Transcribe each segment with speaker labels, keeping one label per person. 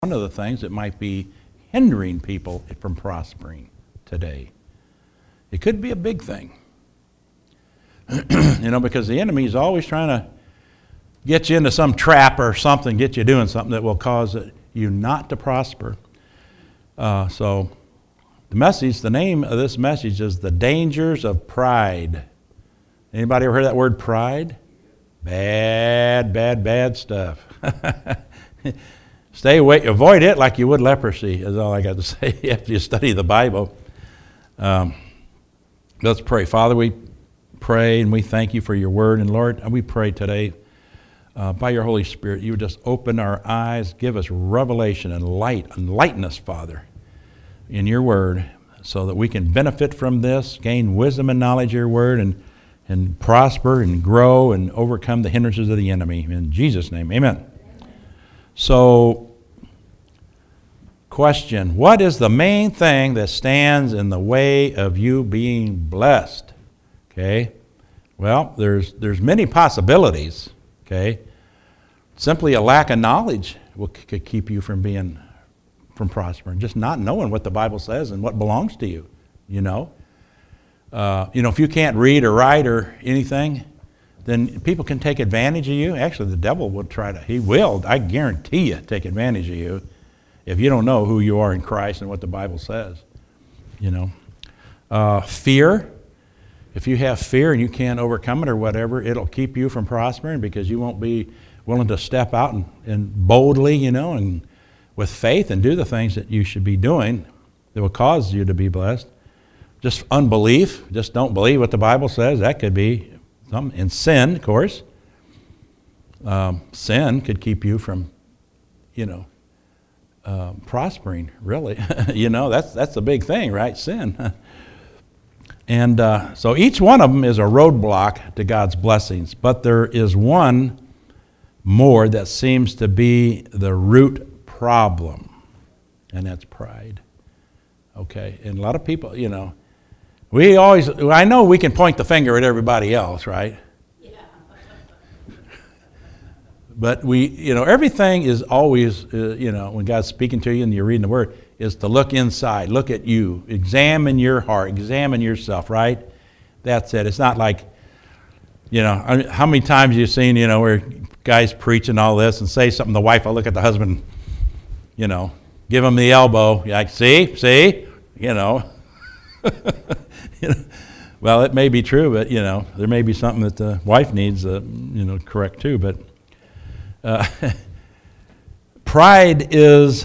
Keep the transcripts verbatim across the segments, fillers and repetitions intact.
Speaker 1: one of the things that might be hindering people from prospering today. It could be a big thing. You know, because the enemy is always trying to get you into some trap or something, get you doing something that will cause you not to prosper. Uh, so the message, the name of this message is The Dangers of Pride. Anybody ever heard that word pride? Bad, bad, bad stuff. Stay away, avoid it like you would leprosy, is all I got to say after you study the Bible. Um, let's pray. Father, we pray and we thank you for your word. And Lord, we pray today uh, by your Holy Spirit, you would just open our eyes, give us revelation and light, enlighten us, Father, in your word, so that we can benefit from this, gain wisdom and knowledge of your word, and, and prosper and grow and overcome the hindrances of the enemy. In Jesus' name, amen. So, question, what is the main thing that stands in the way of you being blessed? Okay, well, there's there's many possibilities, okay? Simply a lack of knowledge will, could keep you from being, from prospering, just not knowing what the Bible says and what belongs to you, you know? Uh, you know, if you can't read or write or anything, then people can take advantage of you. Actually, the devil will try to, he will, I guarantee you, take advantage of you if you don't know who you are in Christ and what the Bible says, you know. Uh, fear, if you have fear and you can't overcome it or whatever, it'll keep you from prospering because you won't be willing to step out and, and boldly, you know, and with faith and do the things that you should be doing that will cause you to be blessed. Just unbelief, just don't believe what the Bible says, that could be. And sin, of course, um, sin could keep you from, you know, uh, prospering, really. You know, that's that's the big thing, right? Sin. And uh, so each one of them is a roadblock to God's blessings, but there is one more that seems to be the root problem, and that's pride. Okay, and a lot of people, you know, We always, I know we can point the finger at everybody else, right? Yeah. But we, you know, everything is always, uh, you know, when God's speaking to you and you're reading the Word, is to look inside, look at you, examine your heart, examine yourself, right? That's it. It's not like, you know, I mean, how many times have you seen, you know, where guys preaching all this and say something, the wife will look at the husband, you know, give him the elbow, you're like, see, see, you know. You know, well, it may be true, but, you know, there may be something that the wife needs, uh, you know, correct too. But uh, pride is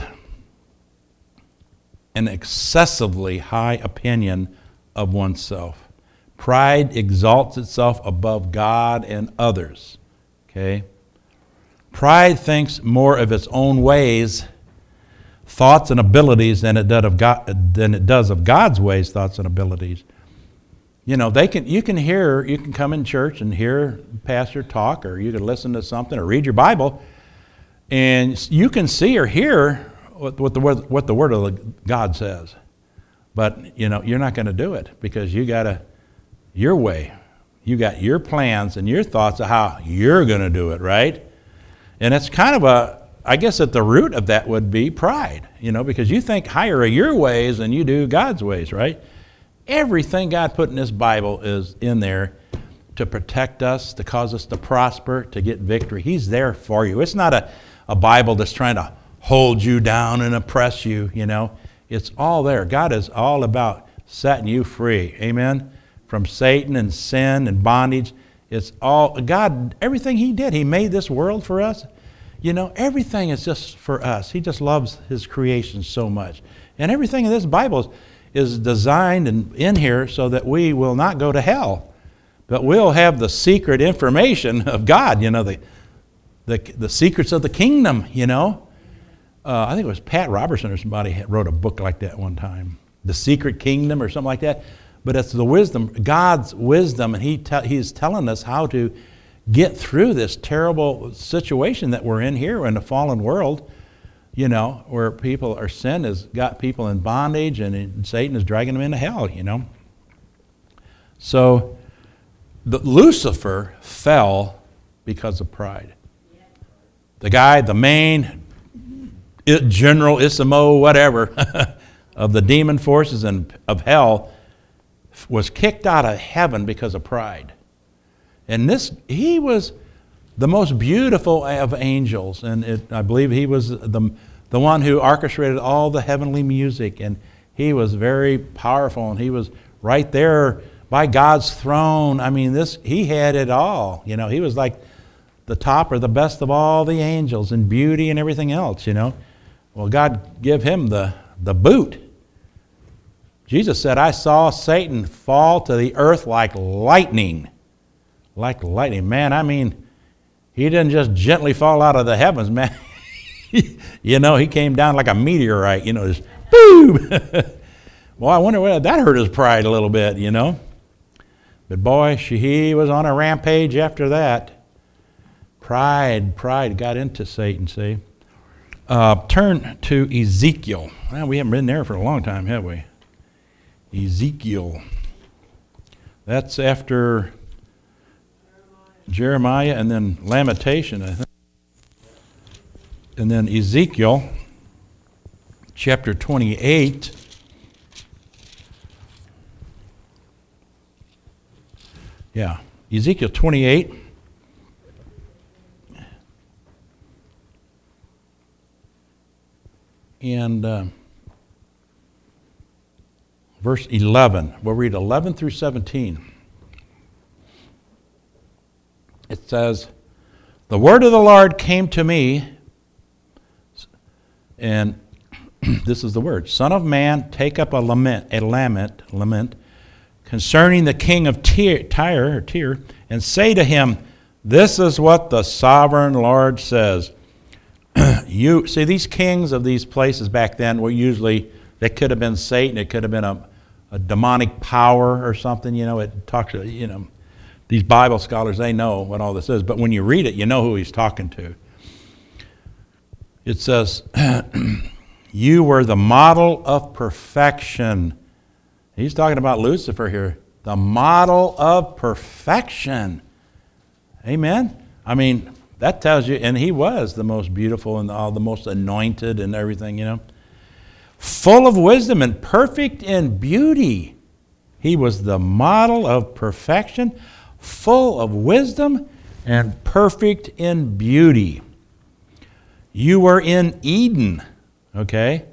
Speaker 1: an excessively high opinion of oneself. Pride exalts itself above God and others, okay? Pride thinks more of its own ways, thoughts and abilities than it does of God, than it does of God's ways, thoughts and abilities. You know, they can. You can hear. You can come in church and hear the pastor talk, or you can listen to something, or read your Bible, and you can see or hear what, what the word, what the Word of God says. But you know, you're not going to do it because you got to your way. You got your plans and your thoughts of how you're going to do it, right? And it's kind of a. I guess at the root of that would be pride, you know, because you think higher of your ways than you do God's ways, right? Everything God put in this Bible is in there to protect us, to cause us to prosper, to get victory. He's there for you. It's not a, a Bible that's trying to hold you down and oppress you, you know. It's all there. God is all about setting you free, amen, from Satan and sin and bondage. It's all, God, everything He did, He made this world for us. You know, everything is just for us. He just loves His creation so much. And everything in this Bible is, is designed and in here so that we will not go to hell, but we'll have the secret information of God, you know, the the, the secrets of the kingdom, you know. Uh, I think it was Pat Robertson or somebody wrote a book like that one time, The Secret Kingdom or something like that. But it's the wisdom, God's wisdom, and he te- He's telling us how to get through this terrible situation that we're in here in the fallen world, you know, where people, or sin has got people in bondage and Satan is dragging them into hell, you know. So the, Lucifer fell because of pride. The guy, the main generalissimo, whatever, of the demon forces and of hell, was kicked out of heaven because of pride. And this, he was the most beautiful of angels, and it, I believe he was the, the one who orchestrated all the heavenly music, and he was very powerful, and he was right there by God's throne. I mean, this, he had it all. You know, he was like the top or the best of all the angels in beauty and everything else, you know. Well, God give him the, the boot. Jesus said, I saw Satan fall to the earth like lightning. Like lightning. Man, I mean, he didn't just gently fall out of the heavens, man. You know, he came down like a meteorite, you know, just boom. Well, I wonder whether that hurt his pride a little bit, you know. But boy, she, he was on a rampage after that. Pride, pride got into Satan, see. Uh, turn to Ezekiel. Well, we haven't been there for a long time, have we? Ezekiel. That's after Jeremiah and then Lamentation, I think. And then Ezekiel, chapter twenty-eight. Yeah, Ezekiel twenty-eight. And uh, verse eleven. We'll read eleven through seventeen. It says, the word of the Lord came to me, and this is the word. Son of man, take up a lament, a lament, lament, concerning the king of Tyre, or Tyre, and say to him, this is what the sovereign Lord says. You see, these kings of these places back then were usually, they could have been Satan, it could have been a, a demonic power or something, you know, it talks, you know, these Bible scholars, they know what all this is, but when you read it, you know who he's talking to. It says, you were the model of perfection. He's talking about Lucifer here. The model of perfection. Amen? I mean, that tells you, and he was the most beautiful and all the most anointed and everything, you know. Full of wisdom and perfect in beauty. He was the model of perfection, full of wisdom and perfect in beauty. You were in Eden, okay?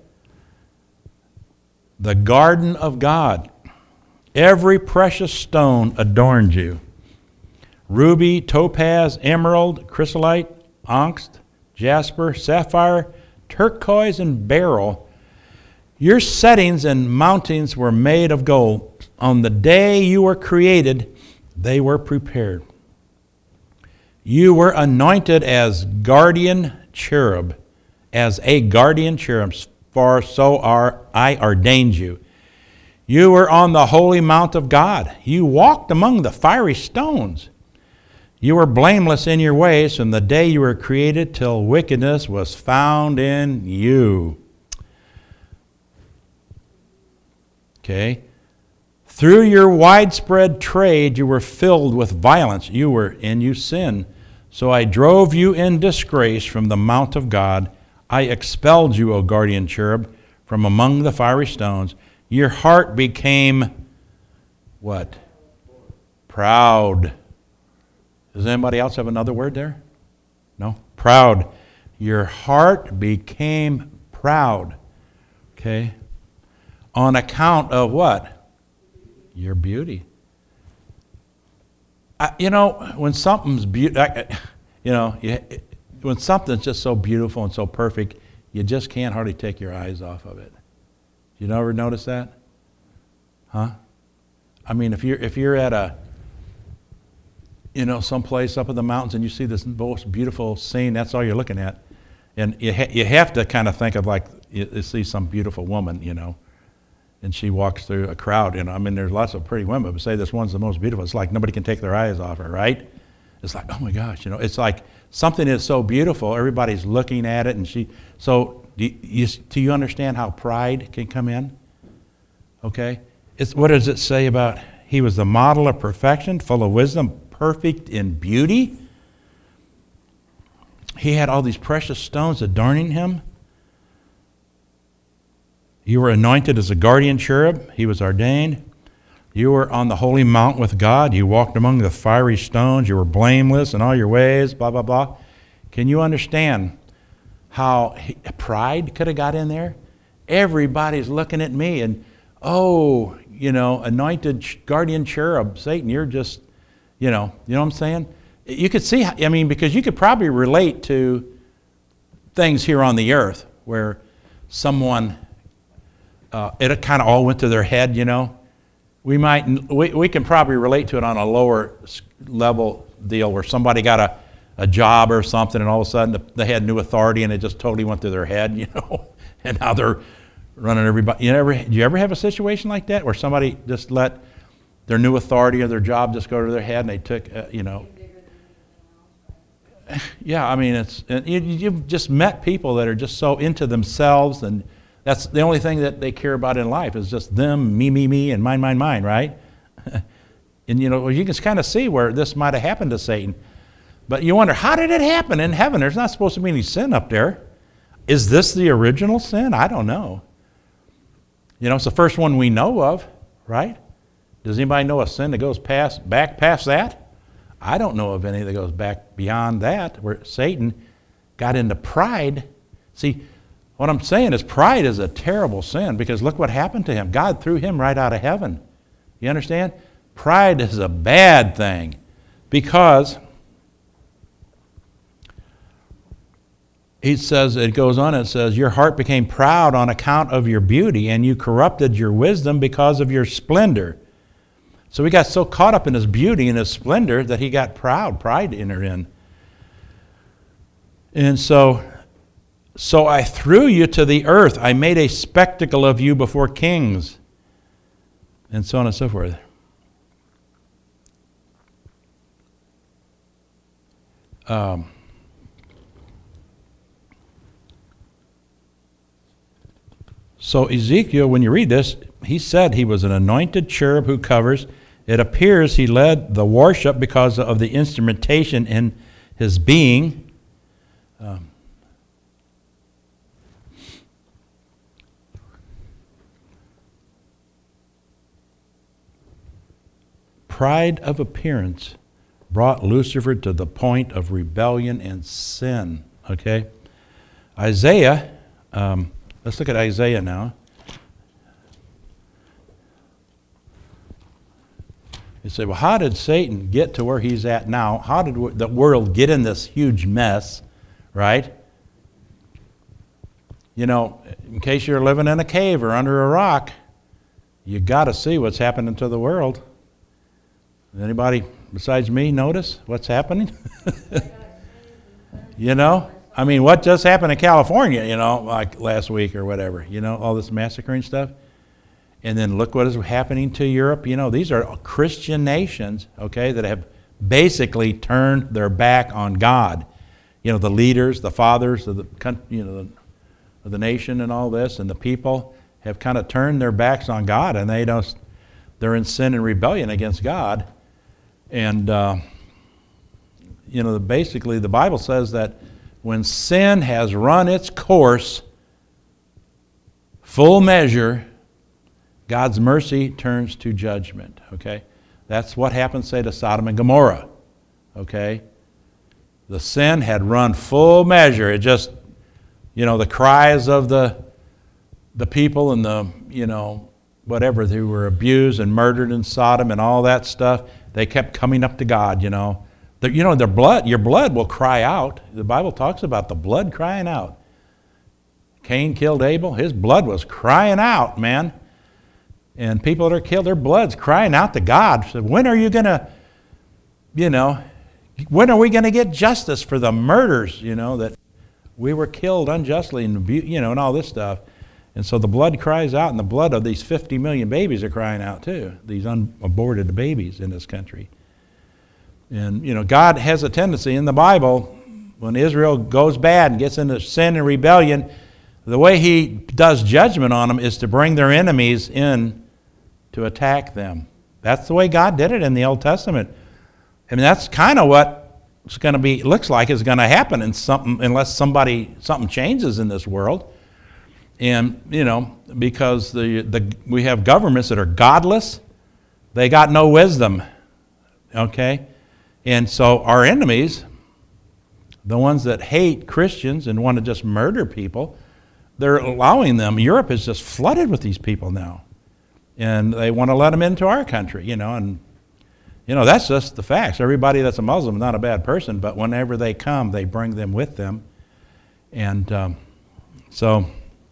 Speaker 1: The garden of God. Every precious stone adorned you. Ruby, topaz, emerald, chrysolite, onyx, jasper, sapphire, turquoise, and beryl. Your settings and mountings were made of gold. On the day you were created, they were prepared. You were anointed as guardian cherub, as a guardian cherub, for so are I ordained you. You were on the holy mount of God. You walked among the fiery stones. You were blameless in your ways from the day you were created till wickedness was found in you. Okay. Through your widespread trade, you were filled with violence. You were, and you sinned. So I drove you in disgrace from the mount of God. I expelled you, O guardian cherub, from among the fiery stones. Your heart became what? Proud. Does anybody else have another word there? No? Proud. Your heart became proud. Okay? On account of what? Your beauty. I, you know, when something's beautiful, you know, you, when something's just so beautiful and so perfect, you just can't hardly take your eyes off of it. You never notice that? Huh? I mean, if you're if you're at a, you know, someplace up in the mountains and you see this most beautiful scene, that's all you're looking at, and you ha you have to kind of think of like you, you see some beautiful woman, you know. And she walks through a crowd, and I mean, there's lots of pretty women, but say this one's the most beautiful. It's like nobody can take their eyes off her, right? It's like, oh my gosh, you know, it's like something is so beautiful, everybody's looking at it, and she, so do you, do you understand how pride can come in? Okay? It's, what does it say about, he was the model of perfection, full of wisdom, perfect in beauty. He had all these precious stones adorning him. You were anointed as a guardian cherub. He was ordained. You were on the holy mount with God. You walked among the fiery stones. You were blameless in all your ways, blah, blah, blah. Can you understand how he, pride could have got in there? Everybody's looking at me and, oh, you know, anointed guardian cherub, Satan, you're just, you know, you know what I'm saying? You could see, I mean, because you could probably relate to things here on the earth where someone, uh, it kind of all went to their head, you know. We might, we, we can probably relate to it on a lower level deal where somebody got a, a job or something and all of a sudden they had new authority and it just totally went to their head, you know, and now they're running everybody. You never, do you ever have a situation like that where somebody just let their new authority or their job just go to their head and they took, uh, you know. Yeah, I mean, it's you, you've just met people that are just so into themselves, and that's the only thing that they care about in life is just them, me, me, me, and mine, mine, mine, right? And you know, you can kind of see where this might have happened to Satan. But you wonder, how did it happen in heaven? There's not supposed to be any sin up there. Is this the original sin? I don't know. You know, it's the first one we know of, right? Does anybody know a sin that goes past, back past that? I don't know of any that goes back beyond that, where Satan got into pride. See, what I'm saying is pride is a terrible sin because look what happened to him. God threw him right out of heaven. You understand? Pride is a bad thing because he says, it goes on, it says, your heart became proud on account of your beauty, and you corrupted your wisdom because of your splendor. So he got so caught up in his beauty and his splendor that he got proud, pride entered in. And so, so I threw you to the earth. I made a spectacle of you before kings. And so on and so forth. Um, so Ezekiel, when you read this, he said he was an anointed cherub who covers. It appears he led the worship because of the instrumentation in his being. Um, pride of appearance brought Lucifer to the point of rebellion and sin. Okay? Isaiah, um, let's look at Isaiah now. You say, well, how did Satan get to where he's at now? How did the world get in this huge mess, right? You know, in case you're living in a cave or under a rock, you got to see what's happening to the world. Anybody besides me notice what's happening? You know, I mean, what just happened in California, you know, like last week or whatever, you know, all this massacring stuff. And then look what is happening to Europe. You know, these are Christian nations, okay, that have basically turned their back on God. You know, the leaders, the fathers of the country, you know, of the nation and all this, and the people have kind of turned their backs on God, and they don't. They're in sin and rebellion against God. And uh, you know, basically, the Bible says that when sin has run its course, full measure, God's mercy turns to judgment, okay? That's what happened, say, to Sodom and Gomorrah, okay? The sin had run full measure. It just, you know, the cries of the the people and the, you know, whatever, who were abused and murdered in Sodom and all that stuff, they kept coming up to God, you know. The, you know, their blood, your blood will cry out. The Bible talks about the blood crying out. Cain killed Abel. His blood was crying out, man. And people that are killed, their blood's crying out to God. So when are you going to, you know, when are we going to get justice for the murders, you know, that we were killed unjustly and, you know, and all this stuff. And so the blood cries out, and the blood of these fifty million babies are crying out too, these unaborted babies in this country. And, you know, God has a tendency in the Bible, when Israel goes bad and gets into sin and rebellion, the way he does judgment on them is to bring their enemies in to attack them. That's the way God did it in the Old Testament. I mean, that's kind of what it's going to be, looks like is going to happen in something, unless somebody, something changes in this world. And, you know, because the, the, we have governments that are godless, they got no wisdom, okay? And so our enemies, the ones that hate Christians and want to just murder people, they're allowing them. Europe is just flooded with these people now. And they want to let them into our country, you know, and, you know, that's just the facts. Everybody that's a Muslim is not a bad person, but whenever they come, they bring them with them. And um, so...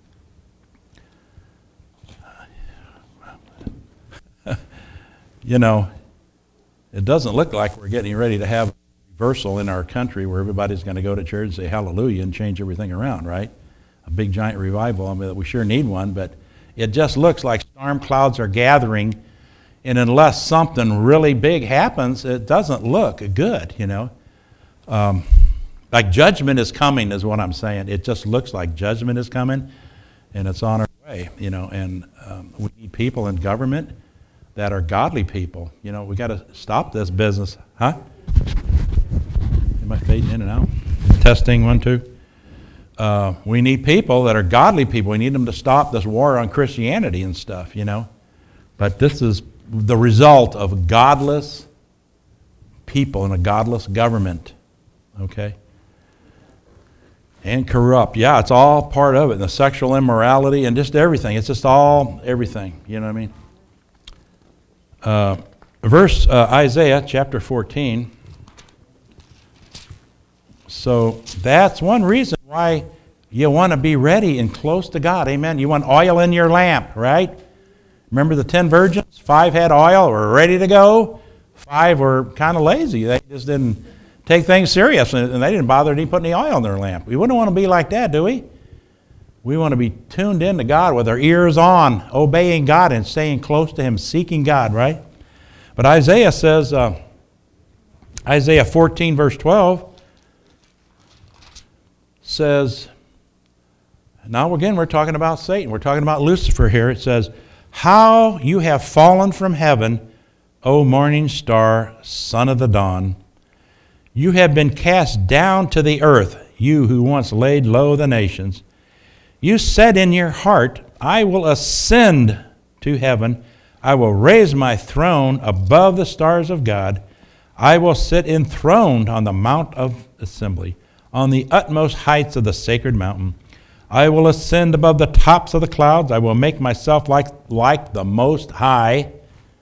Speaker 1: You know, it doesn't look like we're getting ready to have a reversal in our country where everybody's going to go to church and say hallelujah and change everything around, right? A big giant revival. I mean, we sure need one, but it just looks like storm clouds are gathering, and unless something really big happens, it doesn't look good, you know. Um, like judgment is coming is what I'm saying. It just looks like judgment is coming, and it's on our way, you know, and um, we need people in government that are godly people. You know, we got to stop this business. Huh? Am I fading in and out? Testing, one, two. Uh, we need people that are godly people. We need them to stop this war on Christianity and stuff, you know. But this is the result of godless people in a godless government, okay? And corrupt. Yeah, it's all part of it. And the sexual immorality and just everything. It's just all everything, you know what I mean? Uh, verse uh, Isaiah chapter fourteen. So that's one reason why you want to be ready and close to God. Amen. You want oil in your lamp, right? Remember the ten virgins? Five had oil, were ready to go. Five were kind of lazy. They just didn't take things serious, and they didn't bother to put any oil in their lamp. We wouldn't want to be like that, do we? We want to be tuned in to God with our ears on, obeying God and staying close to Him, seeking God, right? But Isaiah says, uh, Isaiah fourteen, verse twelve, says, now again we're talking about Satan. We're talking about Lucifer here. It says, how you have fallen from heaven, O morning star, son of the dawn. You have been cast down to the earth, you who once laid low the nations. You said in your heart, I will ascend to heaven. I will raise my throne above the stars of God. I will sit enthroned on the mount of assembly, on the utmost heights of the sacred mountain. I will ascend above the tops of the clouds. I will make myself like, like the Most High.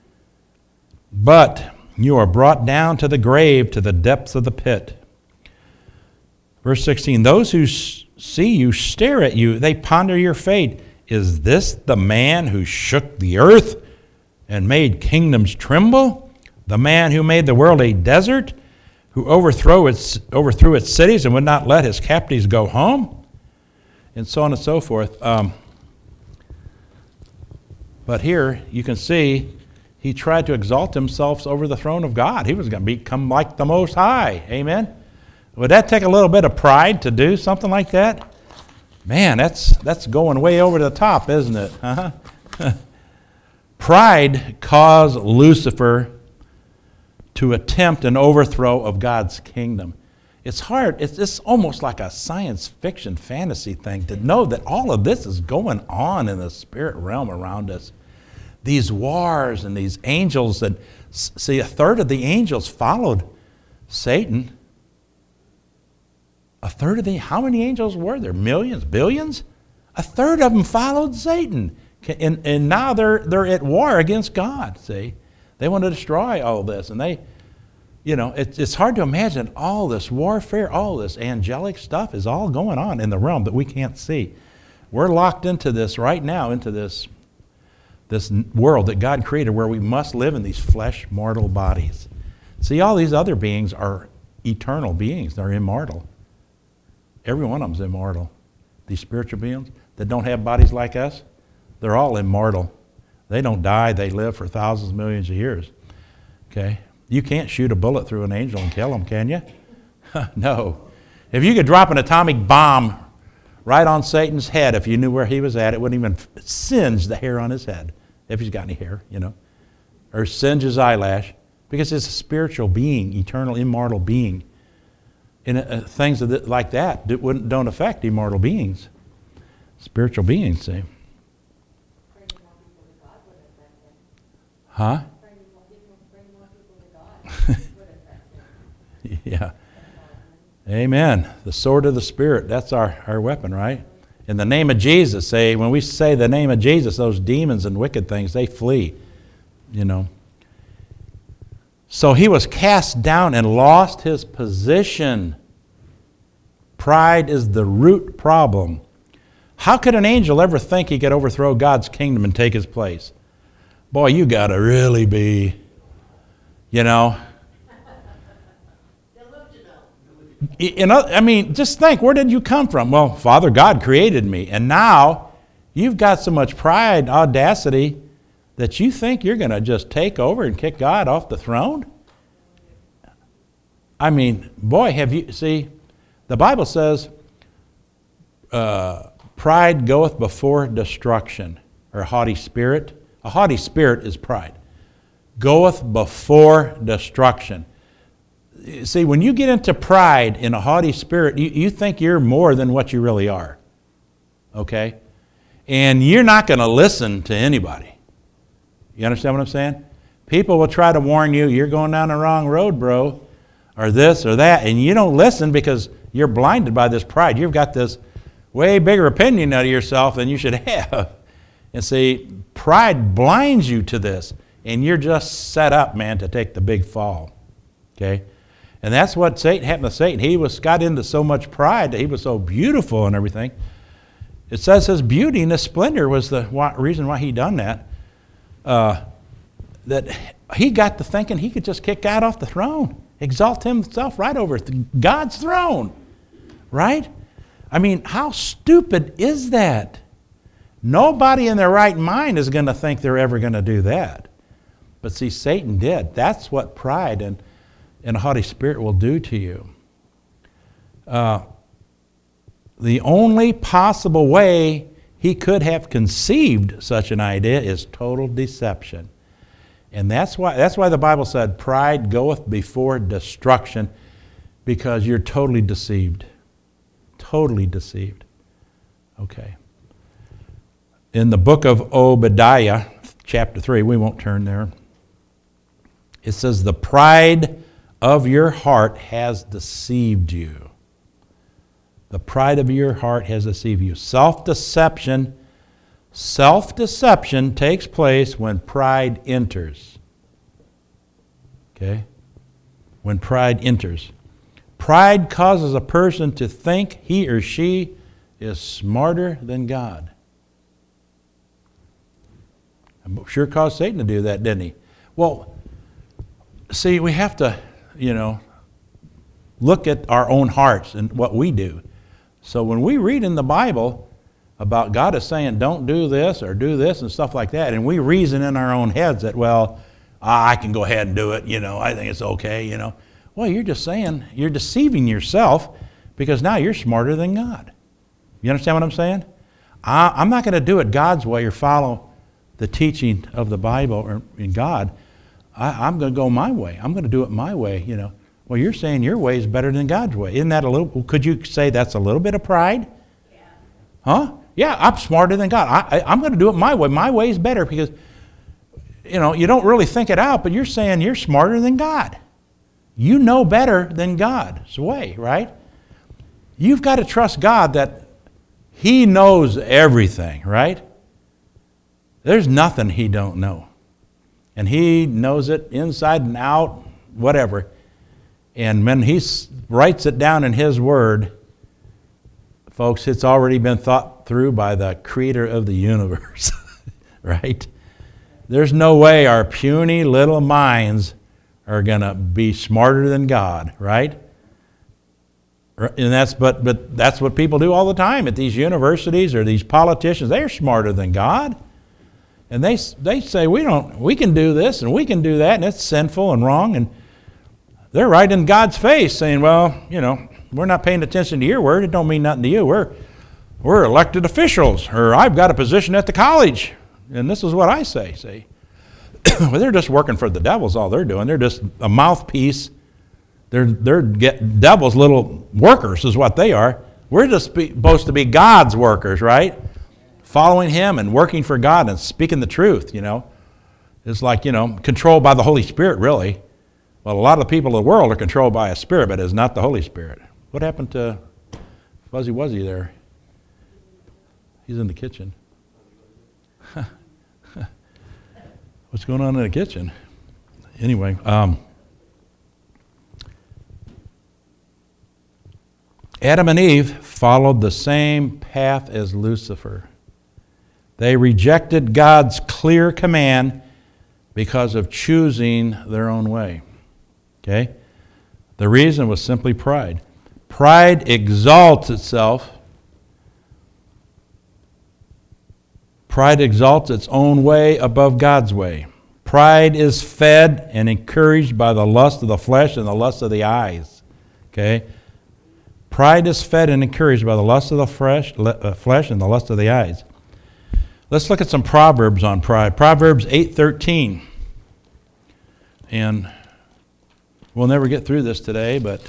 Speaker 1: But you are brought down to the grave, to the depths of the pit. Verse sixteen, those who see you stare at you. They ponder your fate. Is this the man who shook the earth and made kingdoms tremble? The man who made the world a desert, who overthrew its, overthrew its cities and would not let his captives go home? And so on and so forth. Um, but here you can see he tried to exalt himself over the throne of God. He was going to become like the Most High. Amen? Would that take a little bit of pride to do something like that? Man, that's that's going way over the top, isn't it? Uh-huh. Pride caused Lucifer to attempt an overthrow of God's kingdom. It's hard. It's, it's almost like a science fiction fantasy thing to know that all of this is going on in the spirit realm around us. These wars and these angels that, see, a third of the angels followed Satan. A third of the, how many angels were there? Millions, billions? A third of them followed Satan. And, and now they're, they're at war against God, see? They want to destroy all this. And they, you know, it's, it's hard to imagine all this warfare, all this angelic stuff is all going on in the realm that we can't see. We're locked into this right now, into this, this world that God created where we must live in these flesh mortal bodies. See, all these other beings are eternal beings. They're immortal. Every one of them's immortal. These spiritual beings that don't have bodies like us, they're all immortal. They don't die. They live for thousands, millions of years. Okay? You can't shoot a bullet through an angel and kill them, can you? No. If you could drop an atomic bomb right on Satan's head, if you knew where he was at, it wouldn't even singe the hair on his head, if he's got any hair, you know, or singe his eyelash, because it's a spiritual being, eternal, immortal being. And uh, things like that wouldn't, don't affect immortal beings. spiritual beings, see. Huh? Yeah. Amen. The sword of the Spirit, that's our, our weapon, right? In the name of Jesus, say, when we say the name of Jesus, those demons and wicked things, they flee, you know. So he was cast down and lost his position. Pride is the root problem. How could an angel ever think he could overthrow God's kingdom and take his place? Boy, you got to really be, you know. You know, I mean, just think, where did you come from? Well, Father God created me. And now you've got so much pride, audacity, that you think you're going to just take over and kick God off the throne? I mean, boy, have you, see, the Bible says, uh, pride goeth before destruction, or haughty spirit. A haughty spirit is pride. Goeth before destruction. See, when you get into pride in a haughty spirit, you, you think you're more than what you really are. Okay? And you're not going to listen to anybody. You understand what I'm saying? People will try to warn you, you're going down the wrong road, bro, or this or that, and you don't listen because you're blinded by this pride. You've got this way bigger opinion of yourself than you should have. And see, pride blinds you to this, and you're just set up, man, to take the big fall. Okay? And that's what Satan happened to Satan. He was got into so much pride that he was so beautiful and everything. It says his beauty and his splendor was the reason why he done that. Uh, that he got to thinking he could just kick God off the throne, exalt himself right over God's throne, right? I mean, how stupid is that? Nobody in their right mind is going to think they're ever going to do that. But see, Satan did. That's what pride and and a haughty spirit will do to you. Uh, the only possible way he could have conceived such an idea is total deception. And that's why, that's why the Bible said, pride goeth before destruction, because you're totally deceived. Totally deceived. Okay. In the book of Obadiah, chapter three, we won't turn there, it says, the pride of your heart has deceived you. The pride of your heart has deceived you. Self-deception, self-deception takes place when pride enters. Okay? When pride enters. Pride causes a person to think he or she is smarter than God. It sure caused Satan to do that, didn't he? Well, see, we have to, you know, look at our own hearts and what we do. So when we read in the Bible about God is saying don't do this or do this and stuff like that, and we reason in our own heads that, well, I can go ahead and do it, you know, I think it's okay, you know. Well, you're just saying, you're deceiving yourself, because now you're smarter than God. You understand what I'm saying? I, I'm not going to do it God's way or follow the teaching of the Bible or in God. I, I'm going to go my way. I'm going to do it my way, you know. Well, you're saying your way is better than God's way. Isn't that a little, could you say that's a little bit of pride? Yeah. Huh? Yeah, I'm smarter than God. I, I, I'm going to do it my way. My way is better, because, you know, you don't really think it out, but you're saying you're smarter than God. You know better than God's way, right? You've got to trust God that He knows everything, right? There's nothing He don't know. And He knows it inside and out, whatever. And when He writes it down in His Word, folks, it's already been thought through by the Creator of the universe, right? There's no way our puny little minds are going to be smarter than God, right? And that's but but that's what people do all the time at these universities or these politicians. They're smarter than God. And they they say we don't we can do this and we can do that, and it's sinful and wrong, and they're right in God's face saying, well, you know, we're not paying attention to your word. It don't mean nothing to you. We're we're elected officials, or I've got a position at the college, and this is what I say. See, well, they're just working for the devils. All they're doing, they're just a mouthpiece. They're they're get devil's little workers is what they are. We're just be, supposed to be God's workers, right? following Him and working for God and speaking the truth, you know. It's like, you know, controlled by the Holy Spirit, really. Well, a lot of the people in the world are controlled by a spirit, but it's not the Holy Spirit. What happened to Fuzzy Wuzzy there? He's in the kitchen. What's going on in the kitchen? Anyway, um, Adam and Eve followed the same path as Lucifer. They rejected God's clear command because of choosing their own way. Okay? The reason was simply pride. Pride exalts itself. Pride exalts its own way above God's way. Pride is fed and encouraged by the lust of the flesh and the lust of the eyes. Okay? Pride is fed and encouraged by the lust of the flesh, uh, flesh and the lust of the eyes. Let's look at some Proverbs on pride. Proverbs eight thirteen. And we'll never get through this today, but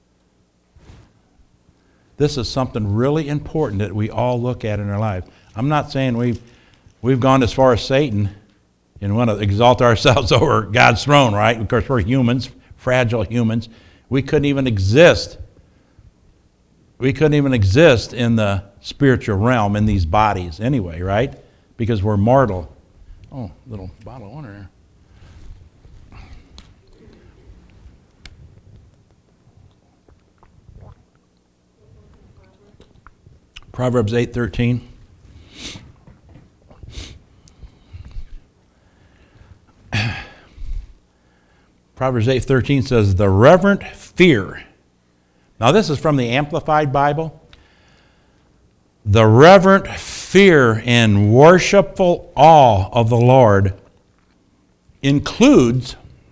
Speaker 1: this is something really important that we all look at in our life. I'm not saying we've, we've gone as far as Satan and want to exalt ourselves over God's throne, right? Of course, we're humans, fragile humans. We couldn't even exist. We couldn't even exist in the spiritual realm in these bodies anyway, right? Because we're mortal. Oh, little bottle of water there. Proverbs eight thirteen. Proverbs eight thirteen says, the reverent fear. Now this is from the Amplified Bible. The reverent fear and worshipful awe of the Lord includes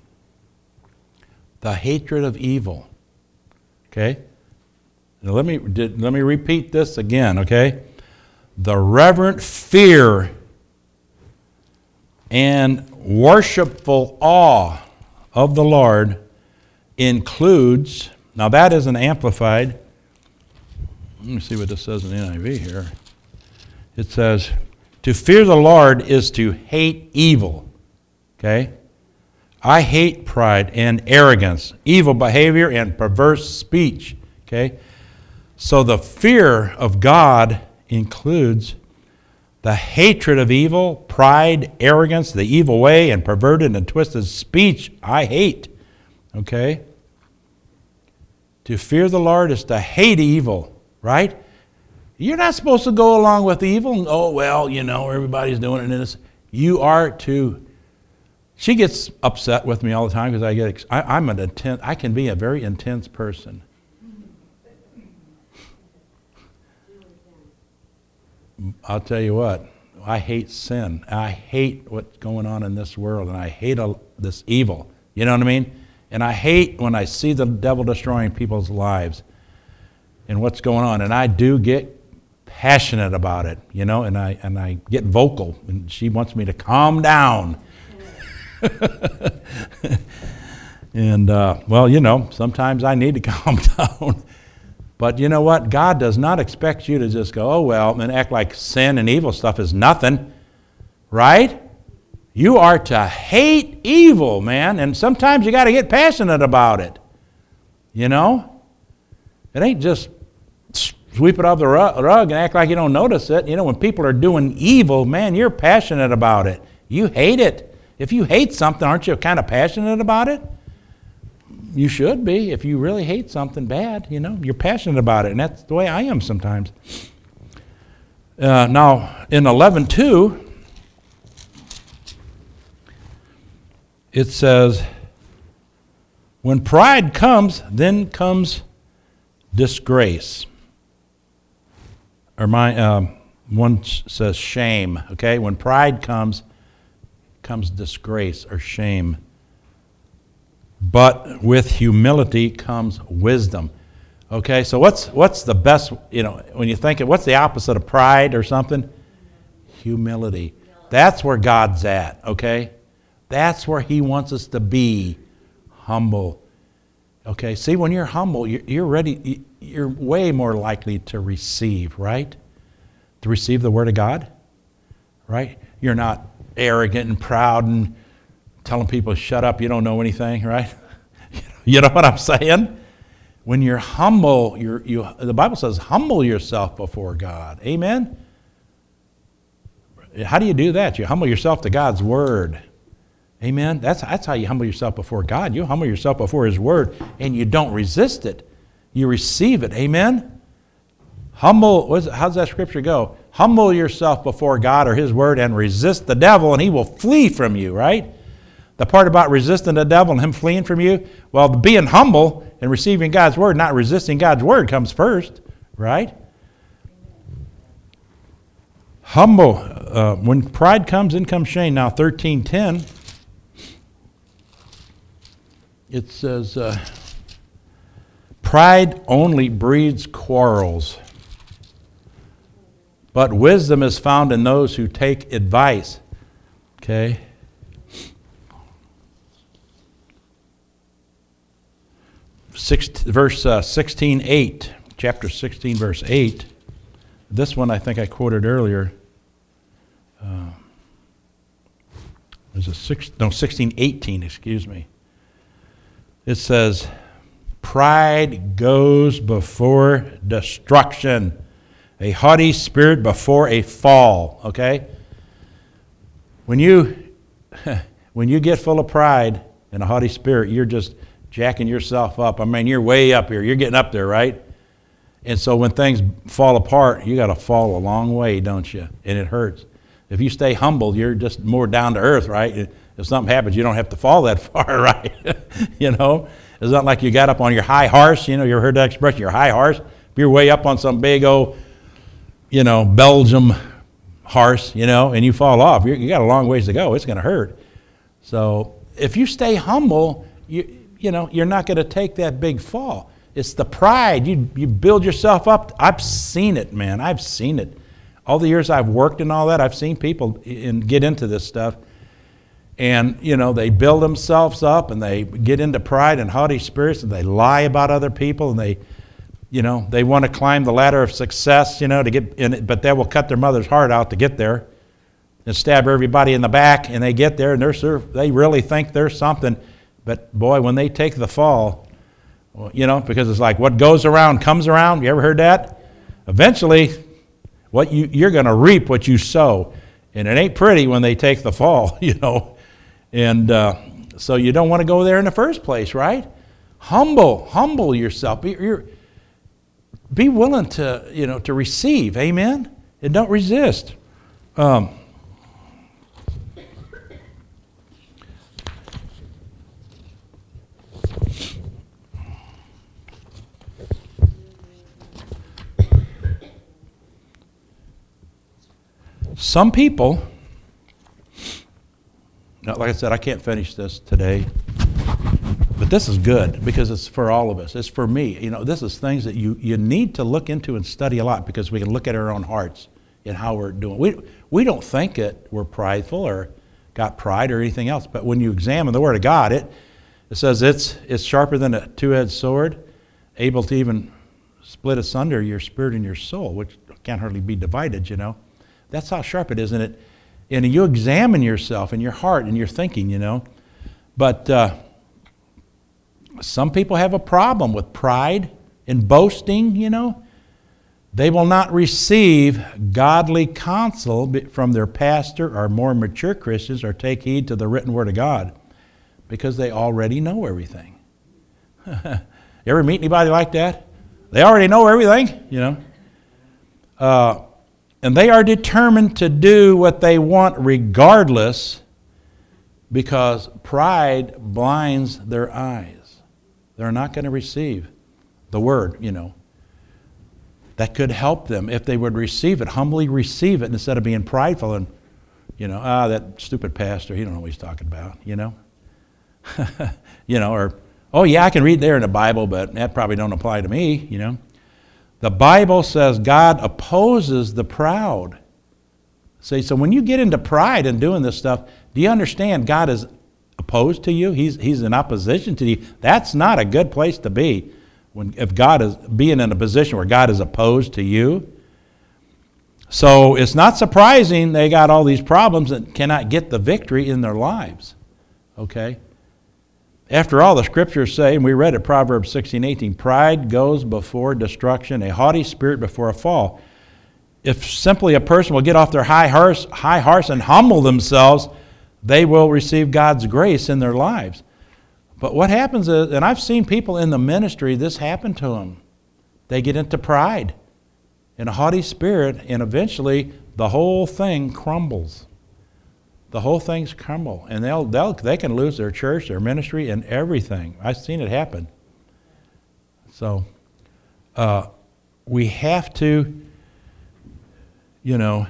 Speaker 1: the hatred of evil. Okay? Now let me, did, let me repeat this again, okay? The reverent fear and worshipful awe of the Lord includes, now that is an amplified, let me see what this says in the N I V here. It says, to fear the Lord is to hate evil, okay? I hate pride and arrogance, evil behavior and perverse speech, okay? So the fear of God includes the hatred of evil, pride, arrogance, the evil way, and perverted and twisted speech I hate. Okay? To fear the Lord is to hate evil, right? You're not supposed to go along with evil. Oh, well, you know, everybody's doing it. This. You are to. She gets upset with me all the time because I get. I, I'm an intense. I can be a very intense person. I'll tell you what, I hate sin. I hate what's going on in this world, and I hate a, this evil. You know what I mean? And I hate when I see the devil destroying people's lives and what's going on. And I do get passionate about it, you know, and I, and I get vocal. And she wants me to calm down. And, uh, well, you know, sometimes I need to calm down. But you know what? God does not expect you to just go, oh, well, and act like sin and evil stuff is nothing, right? You are to hate evil, man, and sometimes you got to get passionate about it, you know? It ain't just sweep it off the rug and act like you don't notice it. You know, when people are doing evil, man, you're passionate about it. You hate it. If you hate something, aren't you kind of passionate about it? You should be. If you really hate something bad, you know, you're passionate about it, and that's the way I am sometimes. Uh, now, in eleven two, it says, when pride comes, then comes disgrace. Or my um, one says shame. Okay, when pride comes, comes disgrace or shame. But with humility comes wisdom. Okay, so what's what's the best, you know, when you think of what's the opposite of pride or something? Humility. That's where God's at, okay? That's where He wants us to be, humble. Okay, see, when you're humble, you're ready, you're way more likely to receive, right? To receive the Word of God. right? You're not arrogant and proud and telling people, shut up, you don't know anything, right? You know what I'm saying? When you're humble, you're, you, the Bible says, humble yourself before God. Amen? How do you do that? You humble yourself to God's Word. Amen? That's, that's how you humble yourself before God. You humble yourself before His Word, and you don't resist it. You receive it. Amen? Humble, what is it, how's that scripture go? Humble yourself before God or His Word and resist the devil, and he will flee from you, right? The part about resisting the devil and him fleeing from you, well, being humble and receiving God's Word, not resisting God's Word, comes first, right? Humble. Uh, when pride comes, in comes shame. Now, thirteen ten, it says, uh, pride only breeds quarrels, but wisdom is found in those who take advice. Okay? Six, verse uh, sixteen eight, chapter sixteen, verse eight. This one I think I quoted earlier. Uh, there's a six, no, sixteen eighteen, excuse me. It says, pride goes before destruction, a haughty spirit before a fall. Okay? When you, when you get full of pride and a haughty spirit, you're just jacking yourself up. I mean, you're way up here. You're getting up there, right? And so when things fall apart, you got to fall a long way, don't you? And it hurts. If you stay humble, you're just more down to earth, right? If something happens, you don't have to fall that far, right? You know? It's not like you got up on your high horse. You know, you ever heard that expression, your high horse? If you're way up on some big old, you know, Belgium horse, you know, and you fall off, you you got a long ways to go. It's going to hurt. So if you stay humble, you you know, you're not going to take that big fall. It's the pride. You you build yourself up. I've seen it, man. I've seen it. All the years I've worked and all that, I've seen people in, get into this stuff. And, you know, they build themselves up and they get into pride and haughty spirits and they lie about other people and they, you know, they want to climb the ladder of success, you know, to get in it, but they will cut their mother's heart out to get there and stab everybody in the back, and they get there and they're they really think they're something. But boy, when they take the fall, well, you know, because it's like what goes around comes around. You ever heard that? Eventually, what you, you're going to reap what you sow. And it ain't pretty when they take the fall, you know. And uh, so you don't want to go there in the first place, right? Humble, humble yourself. Be, you're, be willing to, you know, to receive, amen? And don't resist. Um, Some people, like I said, I can't finish this today, but this is good because it's for all of us. It's for me. You know, this is things that you, you need to look into and study a lot because we can look at our own hearts and how we're doing. We, we don't think that we're prideful or got pride or anything else, but when you examine the Word of God, it, it says it's, it's sharper than a two-edged sword, able to even split asunder your spirit and your soul, which can't hardly be divided, you know. That's how sharp it is, isn't it? And you examine yourself and your heart and your thinking, you know. But uh, some people have a problem with pride and boasting, you know. They will not receive godly counsel from their pastor or more mature Christians or take heed to the written Word of God because they already know everything. You ever meet anybody like that? They already know everything, you know. Uh, And they are determined to do what they want regardless because pride blinds their eyes. They're not going to receive the Word, you know. That could help them if they would receive it, humbly receive it instead of being prideful and, you know, ah, that stupid pastor, he don't know what he's talking about, you know. You know, or, oh, yeah, I can read there in the Bible, but that probably don't apply to me, you know. The Bible says God opposes the proud. See, so when you get into pride and doing this stuff, do you understand God is opposed to you? He's, he's in opposition to you. That's not a good place to be. When, if God is being in a position where God is opposed to you. So it's not surprising they got all these problems and cannot get the victory in their lives. Okay? After all, the scriptures say, and we read it, Proverbs sixteen eighteen, pride goes before destruction, a haughty spirit before a fall. If simply a person will get off their high horse, high horse and humble themselves, they will receive God's grace in their lives. But what happens is, and I've seen people in the ministry, this happen to them. They get into pride and a haughty spirit, and eventually the whole thing crumbles. The whole thing's crumble, and they'll, they'll they can lose their church, their ministry, and everything. I've seen it happen. So uh, we have to, you know,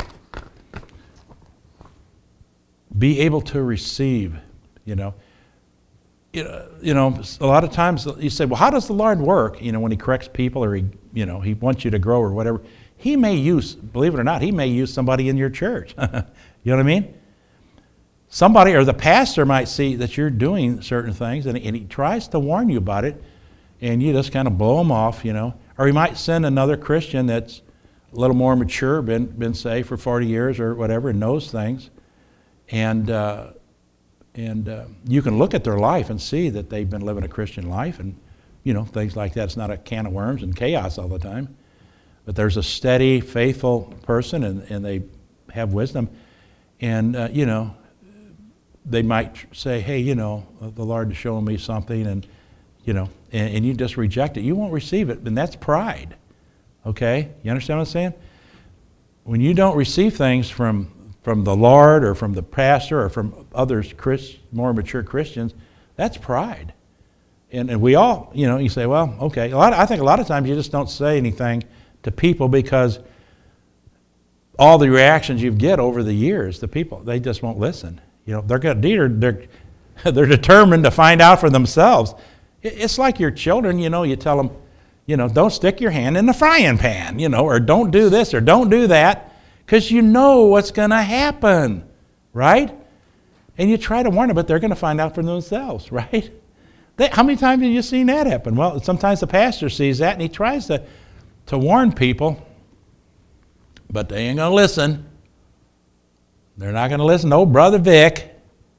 Speaker 1: be able to receive. You know, you know, you know. A lot of times you say, "Well, how does the Lord work?" You know, when He corrects people, or He, you know, He wants you to grow, or whatever. He may use, believe it or not, He may use somebody in your church. You know what I mean? Somebody or the pastor might see that you're doing certain things, and, and he tries to warn you about it, and you just kind of blow him off, you know. Or he might send another Christian that's a little more mature, been been saved for forty years or whatever, and knows things, and uh, and uh, you can look at their life and see that they've been living a Christian life, and you know, things like that. It's not a can of worms and chaos all the time, but there's a steady, faithful person, and, and they have wisdom, and uh, you know. They might say, hey, you know, the Lord is showing me something, and, you know, and, and you just reject it. You won't receive it, and that's pride, okay? You understand what I'm saying? When you don't receive things from, from the Lord or from the pastor or from others, Chris, more mature Christians, that's pride. And, and we all, you know, you say, well, okay. A lot of, I think a lot of times you just don't say anything to people because all the reactions you get over the years, the people, they just won't listen. You know, they're good. They're, they're, they're determined to find out for themselves. It's like your children, you know, you tell them, you know, don't stick your hand in the frying pan, you know, or don't do this or don't do that, because you know what's going to happen, right? And you try to warn them, but they're going to find out for themselves, right? They, how many times have you seen that happen? Well, sometimes the pastor sees that, and he tries to, to warn people, but they ain't going to listen. They're not going to listen to old Brother Vic,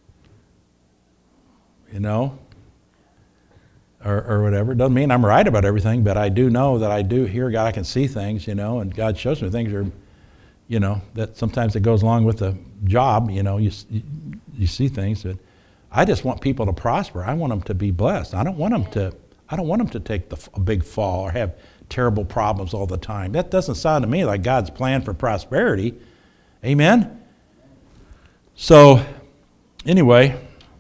Speaker 1: you know, or, or whatever. Doesn't mean I'm right about everything, but I do know that I do hear God. I can see things, you know, and God shows me things are, you know, that sometimes it goes along with the job, you know, you, you, you see things. That I just want people to prosper. I want them to be blessed. I don't want them to, I don't want them to take the, a big fall or have terrible problems all the time. That doesn't sound to me like God's plan for prosperity. Amen? So, anyway,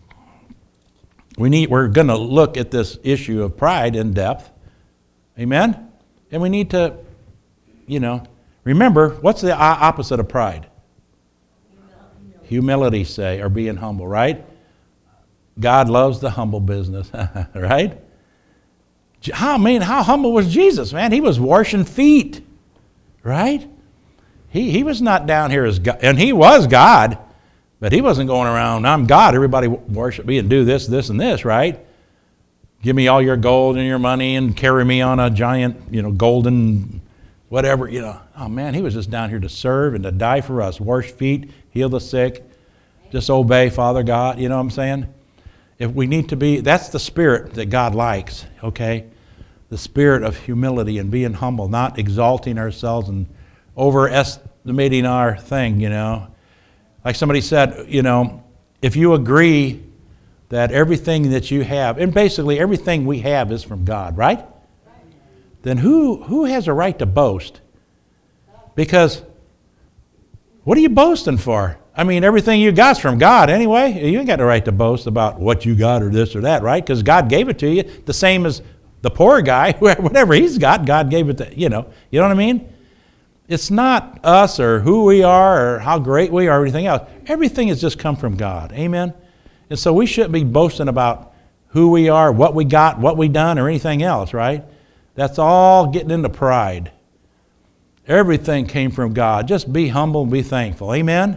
Speaker 1: we need, we're going to look at this issue of pride in depth. Amen? And we need to, you know, remember, what's the opposite of pride? Humility, Humility say, or being humble, right? God loves the humble business, right? How, I mean, how humble was Jesus, man? He was washing feet, right? He, he was not down here as God, and he was God. But he wasn't going around, I'm God, everybody worship me and do this, this, and this, right? Give me all your gold and your money and carry me on a giant, you know, golden whatever, you know. Oh, man, he was just down here to serve and to die for us. Wash feet, heal the sick, just obey Father God, you know what I'm saying? If we need to be, that's the spirit that God likes, okay? The spirit of humility and being humble, not exalting ourselves and overestimating our thing, you know. Like somebody said, you know, if you agree that everything that you have, and basically everything we have is from God, right? Right. Then who, who has a right to boast? Because what are you boasting for? I mean, everything you got's from God anyway. You ain't got the right to boast about what you got or this or that, right? Because God gave it to you. The same as the poor guy, whatever he's got, God gave it to, you know. You know what I mean? It's not us or who we are or how great we are or anything else. Everything has just come from God. Amen? And so we shouldn't be boasting about who we are, what we got, what we done, or anything else, right? That's all getting into pride. Everything came from God. Just be humble and be thankful. Amen?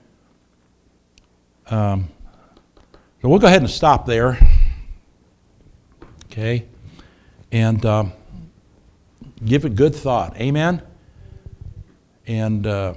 Speaker 1: Um, so we'll go ahead and stop there. Okay? And um, give it good thought. Amen? And uh,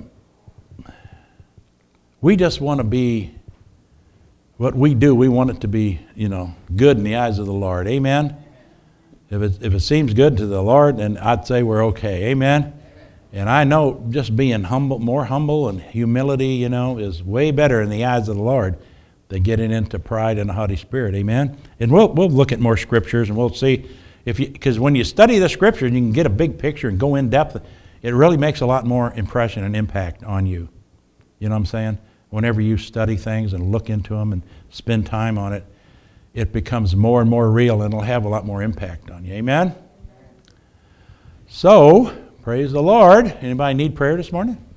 Speaker 1: we just want to be, what we do, we want it to be, you know, good in the eyes of the Lord. Amen? If it, if it seems good to the Lord, then I'd say we're okay. Amen? And I know just being humble, more humble and humility, you know, is way better in the eyes of the Lord than getting into pride and a haughty spirit. Amen? And we'll we'll look at more scriptures and we'll see if you, because when you study the scriptures and you can get a big picture and go in depth, it really makes a lot more impression and impact on you. You know what I'm saying? Whenever you study things and look into them and spend time on it, it becomes more and more real and it'll have a lot more impact on you. Amen? So, praise the Lord. Anybody need prayer this morning?